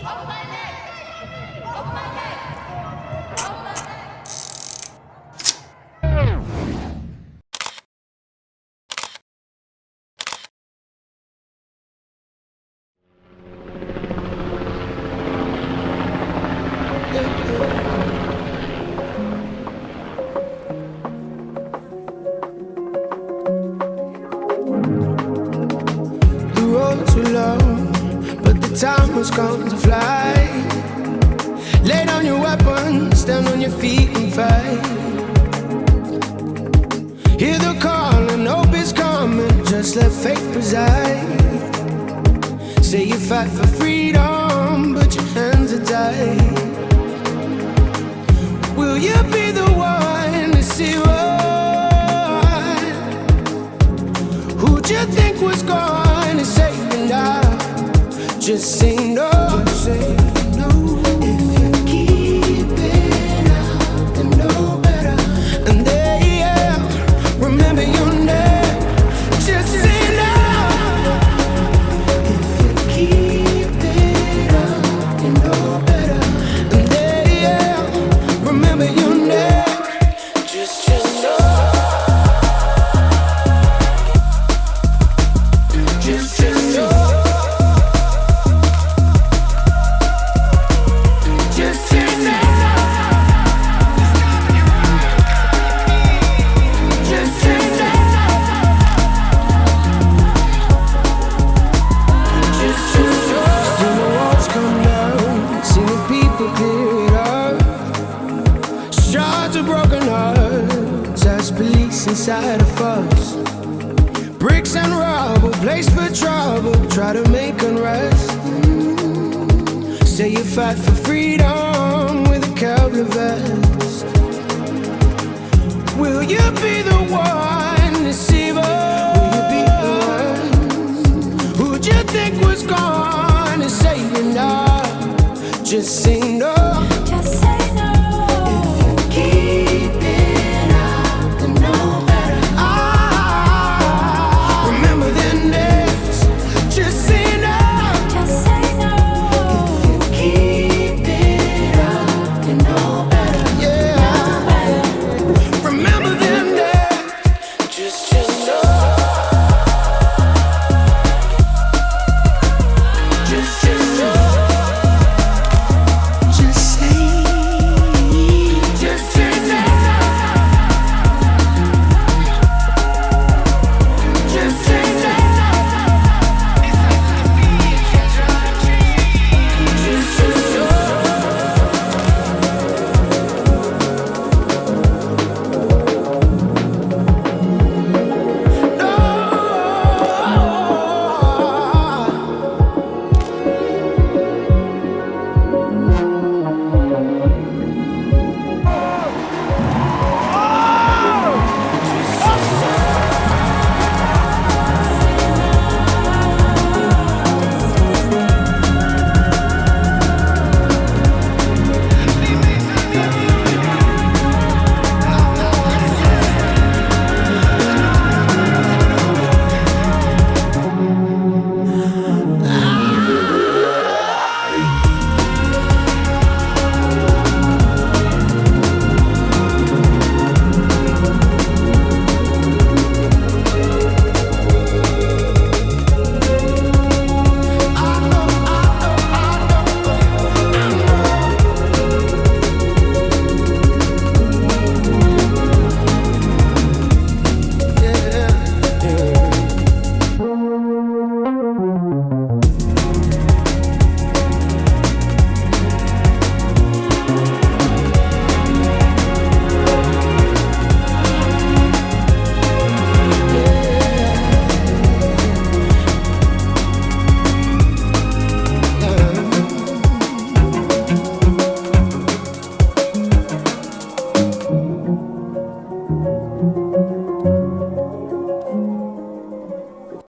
Too long, but the time has come to fly. Lay down your weapons, stand on your feet and fight. Hear the call and hope is coming, just let fate preside. Say you fight for freedom, but your hands are tied. Will you be the one to see what? Who'd you think was going to save you now? Just say no. Just say no. If you keep it up, then know better. And they remember your name. Just say no. If you keep it up, then know better. And they remember your name. Just know. Just know. Inside of us, bricks and rubble, place for trouble, try to make unrest. Say you fight for freedom with a Calvary vest. Will you be the one to save us? Will you be the one? Who'd you think was gonna save you now? Just say